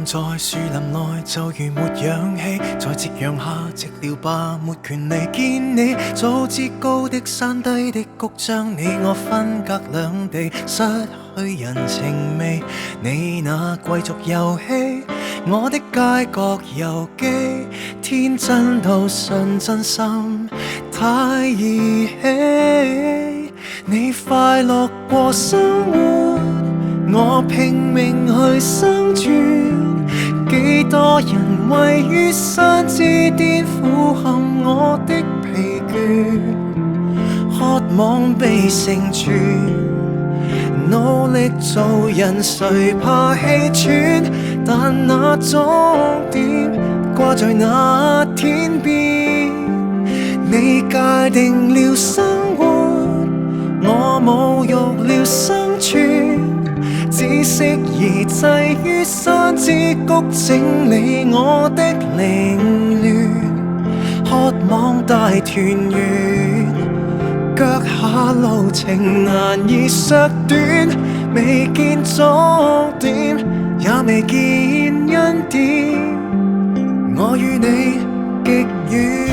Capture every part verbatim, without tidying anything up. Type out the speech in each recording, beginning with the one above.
在樹林內就如沒氧氣，在夕陽下寂寥吧，沒權利見你。早知高的山低的谷將你我分隔兩地，失去人情味。你那貴族遊戲，我的街角遊記，天真到信真心太兒戲。你快樂過生活，我拼命去生存，幾多人位於山之巔俯瞰我的疲倦，渴望被成全，努力做人誰怕氣喘，但那終點掛在那天邊。你界定了生活，我侮辱了生存，只適宜滯於山之谷，整理我的凌亂，渴望大團圓，腳下路程難以削短，未見終點，也未見恩典，我與你極遠。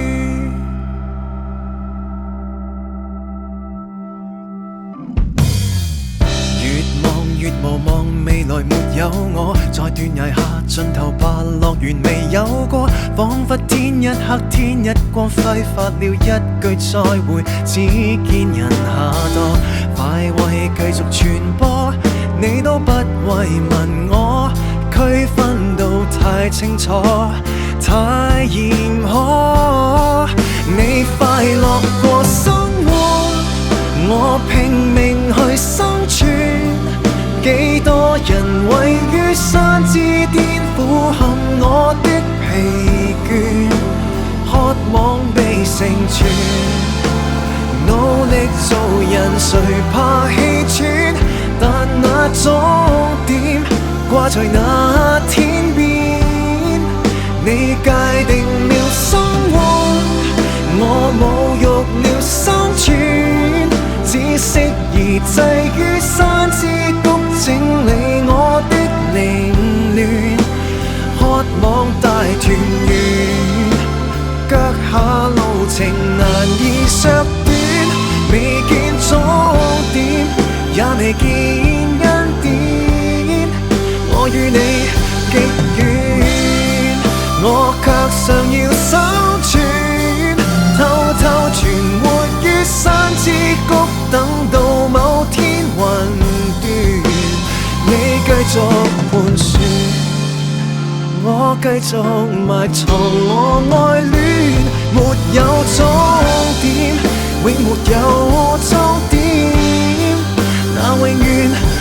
越無望未來沒有我，在斷崖下盡頭吧，樂園未有過，彷彿天一黑天一光，揮發了一句再會，只見人下墮。快慰繼續傳播，你都不慰問我，區分到太清楚，太嚴苛。你快樂過生活，我拼命去生存，幾多人位於山之巔俯瞰我的疲倦，渴望被成全，努力做人誰怕氣喘，但那終點掛在那天邊。你界定了生活，我侮辱了生存，只適宜滯於山之谷，整理我的凌亂，渴望大團圓，腳下路程難以削短，未見終點，也未見恩典，我與你極遠，我卻尚要生存，偷偷存活於山之谷，等到某天雲斷，你繼續盤旋，我繼續埋藏我愛戀，沒有終點，永沒有終點，那永遠